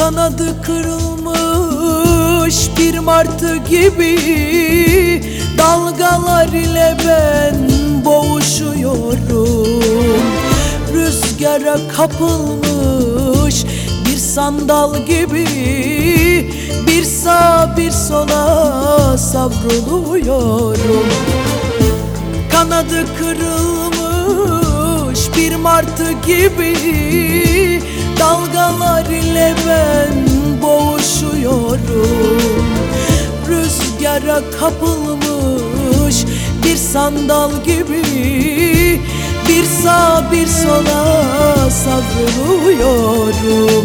Kanadı kırılmış bir martı gibi dalgalar ile ben boğuşuyorum. Rüzgara kapılmış bir sandal gibi bir sağa bir sola savruluyorum. Kanadı kırılmış bir martı gibi dalgalar ile ben boğuşuyorum. Rüzgara kapılmış bir sandal gibi bir sağa bir sola savruluyorum.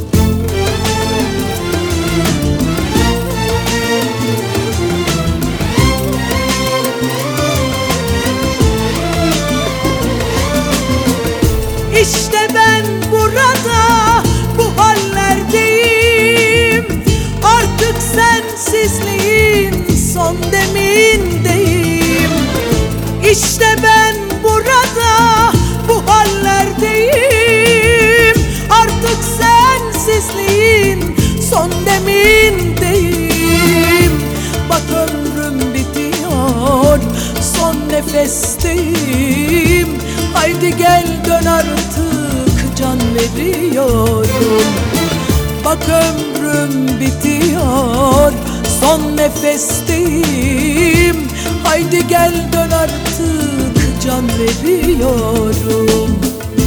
İşte ben burada bu hallerdeyim. Artık sensizliğin son demindeyim. İşte ben burada bu hallerdeyim. Artık sensizliğin son demindeyim. Bak ömrüm bitiyor, son nefesteyim. Haydi gel dön artık, can veriyorum. Bak ömrüm bitiyor, son nefesteyim. Haydi gel dön artık, can veriyorum.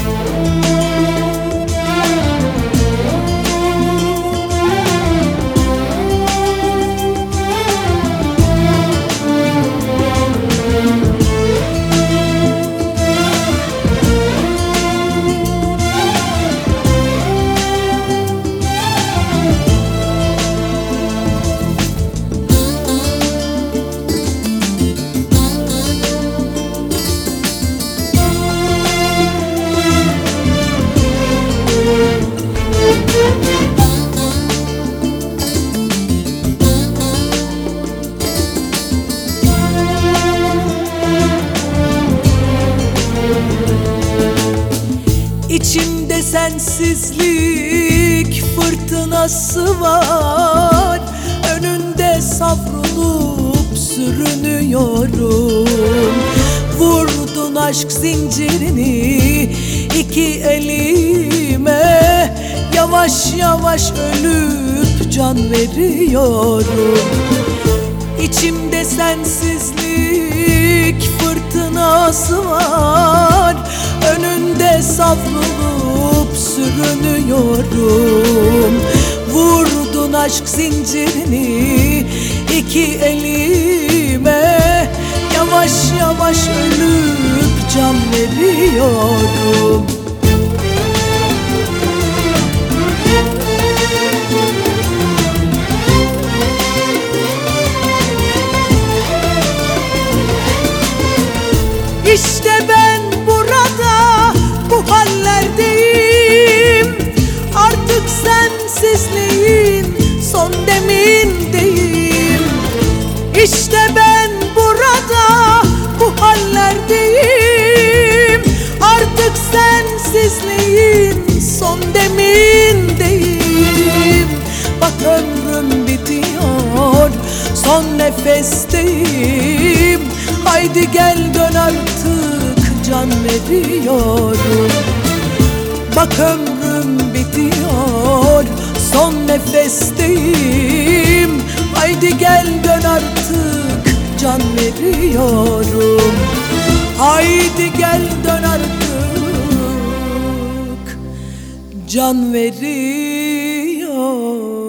İçimde sensizlik fırtınası var. Önünde savrulup sürünüyorum. Vurdun aşk zincirini iki elime. Yavaş yavaş ölüp can veriyorum. İçimde sensizlik fırtınası var. Önünde savrulup sürünüyorum. Vurdun aşk zincirini iki elime. Yavaş yavaş ölüp can veriyorum. İşte ben burada bu hallerdeyim. Artık sensizliğin son demindeyim. İşte ben burada bu hallerdeyim. Artık sensizliğin son demindeyim. Bak ömrüm bitiyor, son nefesteyim. Haydi gel dön artık, can veriyorum. Bak ömrüm bitiyor, son nefesteyim. Haydi gel dön artık, can veriyorum. Haydi gel dön artık, can veriyorum.